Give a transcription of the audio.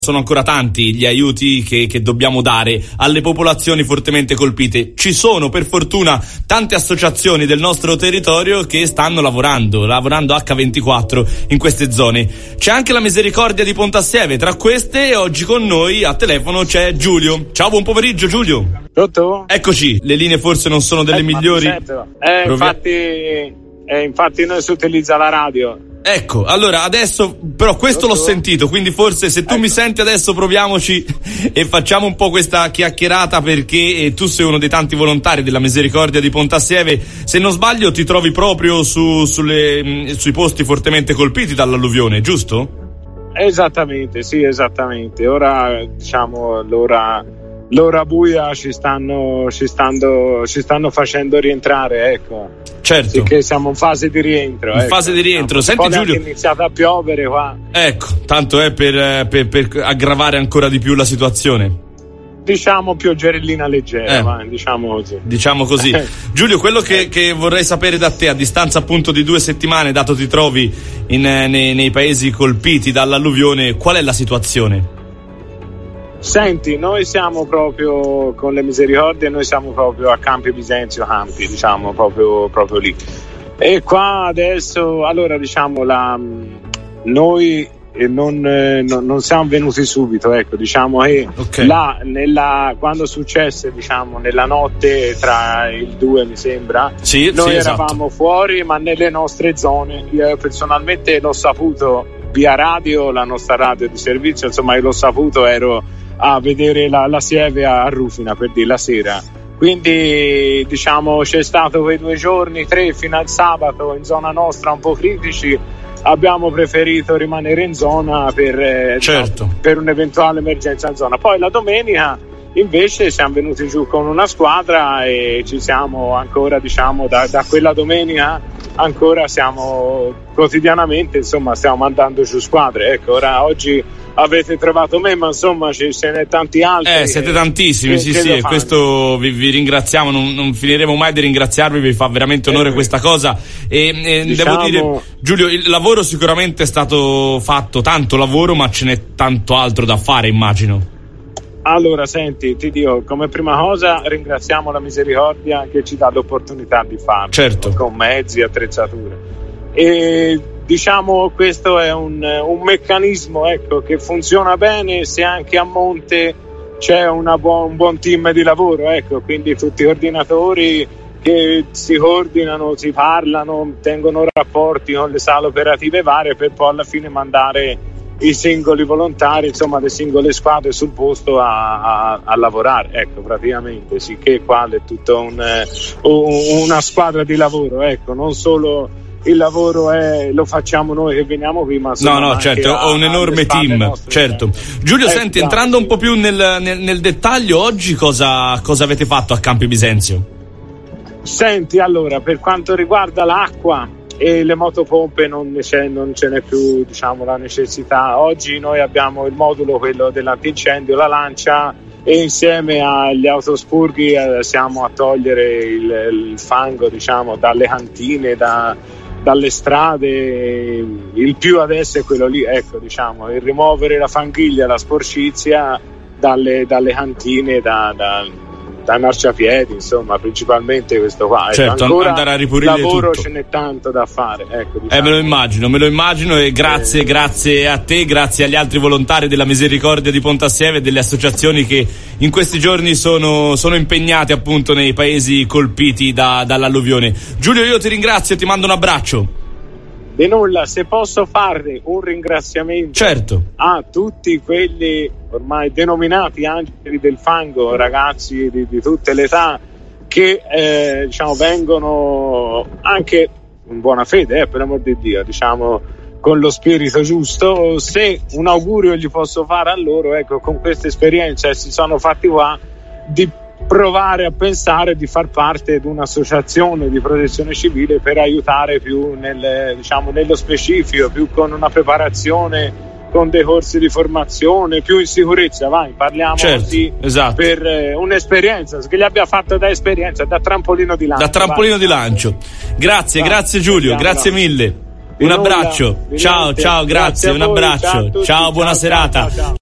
Sono ancora tanti gli aiuti che dobbiamo dare alle popolazioni fortemente colpite. Ci sono per fortuna tante associazioni del nostro territorio che stanno lavorando H24 in queste zone. C'è anche la Misericordia di Pontassieve, tra queste oggi con noi a telefono c'è Giulio. Ciao, buon pomeriggio Giulio. Tutto? Eccoci, le linee forse non sono delle migliori. Infatti noi si utilizza la radio. Ecco, allora adesso però questo l'ho sentito, quindi forse se tu mi senti adesso proviamoci e facciamo un po' questa chiacchierata, perché tu sei uno dei tanti volontari della Misericordia di Pontassieve. Se non sbaglio ti trovi proprio sui posti fortemente colpiti dall'alluvione, giusto? Esattamente, sì, esattamente. Ora diciamo l'ora buia ci stanno facendo rientrare, ecco. Certo. Sì, che siamo in fase di rientro. Fase di rientro. Senti Giulio, è iniziato a piovere qua. Ecco, tanto è per aggravare ancora di più la situazione. Diciamo pioggerellina leggera, diciamo così. Giulio, quello che vorrei sapere da te, a distanza appunto di 2 settimane, dato ti trovi nei paesi colpiti dall'alluvione, qual è la situazione? Senti, noi siamo proprio con le Misericordie, noi siamo proprio a Campi Bisenzio, diciamo proprio lì. E qua adesso, allora diciamo noi non siamo venuti subito, ecco, diciamo che là quando successe, diciamo nella notte tra il 2 mi sembra, noi eravamo fuori, ma nelle nostre zone. Io personalmente l'ho saputo via radio, la nostra radio di servizio, insomma io l'ho saputo, ero a vedere la Sieve a Rufina, per dire, la sera. Quindi diciamo c'è stato quei 2 giorni, 3 fino al sabato in zona nostra un po' critici. Abbiamo preferito rimanere in zona per un'eventuale emergenza in zona. Poi la domenica invece siamo venuti giù con una squadra e ci siamo ancora, diciamo, da quella domenica ancora siamo quotidianamente, insomma, stiamo mandando giù squadre. Ecco, ora oggi avete trovato me, ma insomma ce ne tanti altri. Siete tantissimi, sì, e questo vi ringraziamo, non finiremo mai di ringraziarvi, vi fa veramente onore questa cosa. E devo dire, Giulio, il lavoro sicuramente è stato fatto, tanto lavoro, ma ce n'è tanto altro da fare, immagino. Allora, senti, ti dico, come prima cosa ringraziamo la Misericordia che ci dà l'opportunità di farlo, certo, con mezzi, attrezzature. E diciamo questo è un meccanismo, ecco, che funziona bene se anche a monte c'è un buon team di lavoro, ecco, quindi tutti i coordinatori che si coordinano, si parlano, tengono rapporti con le sale operative varie per poi alla fine mandare i singoli volontari, insomma le singole squadre sul posto a lavorare, ecco, praticamente, sì, che qua è tutta una squadra di lavoro, ecco, non solo il lavoro lo facciamo noi che veniamo qui, ma insomma, certo, ho un enorme team nostre, certo. Giulio, senti, entrando un po' più nel dettaglio, oggi cosa avete fatto a Campi Bisenzio? Senti, allora, per quanto riguarda l'acqua e le motopompe non ce n'è più, diciamo, la necessità. Oggi noi abbiamo il modulo, quello dell'antincendio, la lancia, e insieme agli autospurghi siamo a togliere il fango, diciamo, dalle cantine, dalle strade. Il più adesso è quello lì, ecco, diciamo, il rimuovere la fanghiglia, la sporcizia dalle cantine, dai marciapiedi, insomma, principalmente questo qua. Certo, ancora andare a ripulire lavoro tutto. Ce n'è tanto da fare, ecco, diciamo. Me lo immagino, e grazie a te, grazie agli altri volontari della Misericordia di Pontassieve e delle associazioni che in questi giorni sono impegnate appunto nei paesi colpiti dall'alluvione. Giulio, io ti ringrazio e ti mando un abbraccio. Di nulla, se posso fare un ringraziamento, certo, a tutti quelli ormai denominati angeli del fango, ragazzi di tutte le età, che diciamo vengono anche in buona fede, per amor di Dio, diciamo con lo spirito giusto. Se un augurio gli posso fare a loro, ecco, con questa esperienza si sono fatti qua, di provare a pensare di far parte di un'associazione di protezione civile per aiutare più nello specifico, più con una preparazione, con dei corsi di formazione, più in sicurezza, parliamo, certo, così, esatto, per un'esperienza che gli abbia fatto da esperienza, da trampolino di lancio. Grazie Giulio, grazie mille. Un abbraccio, ciao, grazie, un abbraccio, ciao, buona serata.